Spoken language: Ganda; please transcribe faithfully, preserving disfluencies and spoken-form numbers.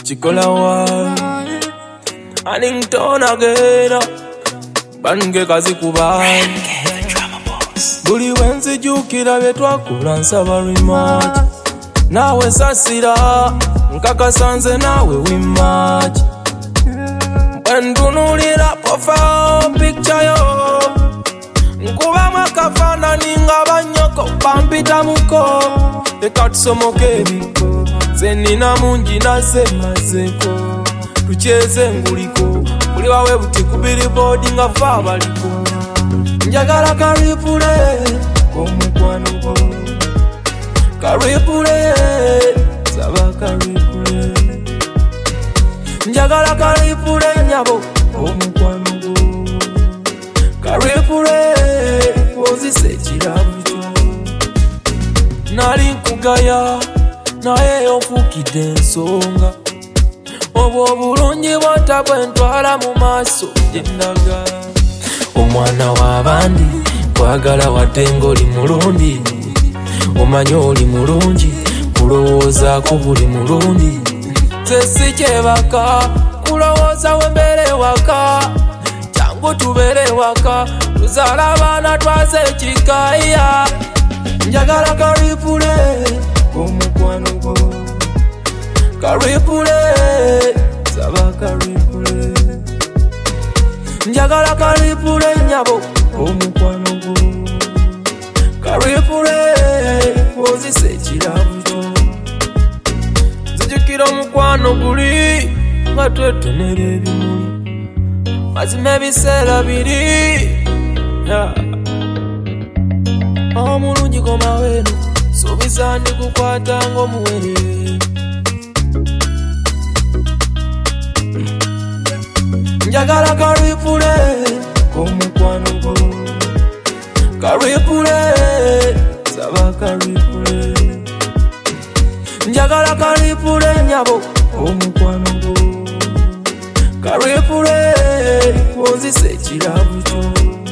Chikolawa Annington again Bange kazi kubali Buli wenzi jukira betwakula nsaba rematch Nawe sasira nkaka sanze nawe wimatch Bwendunulira profile picture yo Nkuba mwakafana ninga banyoko Bampita muko Leka tusomoke ebiko Zenina mungi nasemazeko Tucheze nguliko Buli wawe buti ku billboard nga fa baliko Njagala karipule Komukwano go Karipule Saba karipule Njagala karipule nyabo Komukwano go Karipule Wozise chirabucho Nali nkugaya Naye ofukide ensonga Obwo bulungi bwatabwe ntwala mu maaso gyendaga Omwana w'abandi kwagala wadde ng'oli mulundi Omanyi oli mulungi kulowoozaako buli mulundi Nze si kyebaka kulowooza wembeere waka Jangu tubeere waka tuzaala abaana twaze ekikaya Njagala karipule Komukwano go Karipule Saba karipule Njagala karipule nyabo Komukwano go Karipule Wozise chirabucho Nzijukira omukwano guli nga twetonera ebimuli Mazima ebiseera biri Omulungi koma weno Subiza ndikukwata ng'omuwere Njagala karipule Komukwano go Karipule Saba karipule Njagala karipule nyabo Komukwano go Karipule Wozise chirabucho